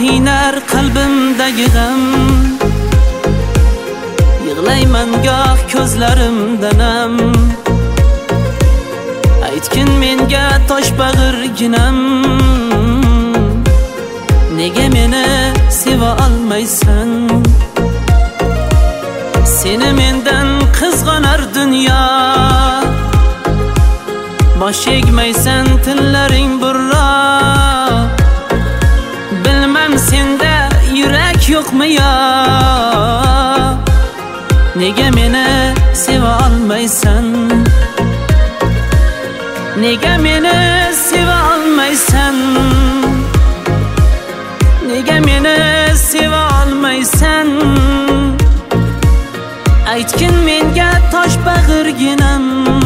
qiynar qalbimdagi g'am. Yig'layman goh ko'zlarimda nam. Aytgin menga tosh bag'irginam, nega meni seva olmaysan? Seni mendan qizg'onar dunyo, bosh egmaysan tillaring burro. Bilmam senda yurak yo'qmi yo, nega meni seva olmaysan? Nega meni seva olmaysan? Nega meni seva olmaysan? Aytgin menga tosh bag'irginam,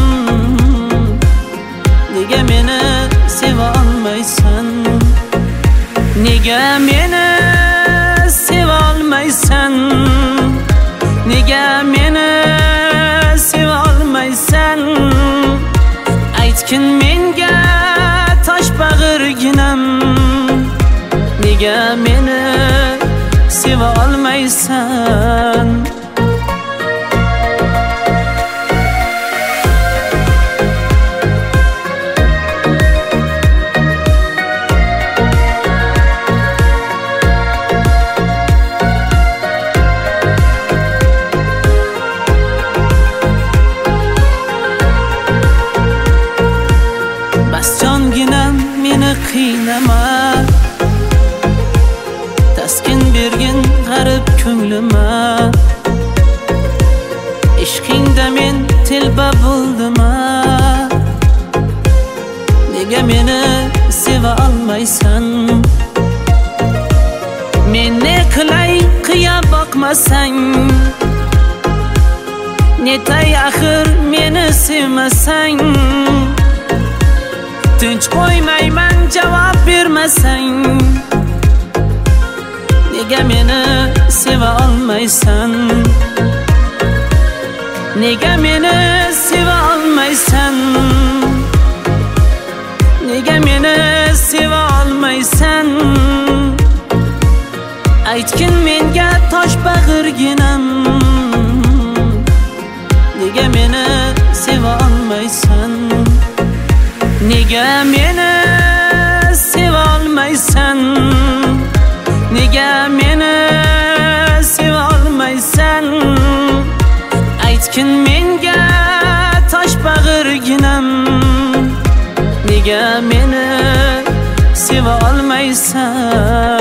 nega meni seva olmaysan? Nega meni seva olmaysan? Nega meni seva olmaysan? Aytgin menga tosh bag'irginam, nega meni seva olmaysan? Bas jonginam meni qiynama, taskin bergin g'arib ko'nglima. Ishqingda men telba bo'ldima, nega meni seva olmaysan? Men ne qilay qiya boqmasang, netay axir meni sevmasang? Tinch qo'ymayman javob bermasang, nega meni seva olmaysan? Nega meni seva olmaysan? Nega meni seva olmaysan? Aytgin menga tosh bag'irginam, nega meni seva olmaysan? Nega meni seva olmaysan? Nega meni seva olmaysan? Aytgin menga tosh bag'irginam, nega meni seva olmaysan?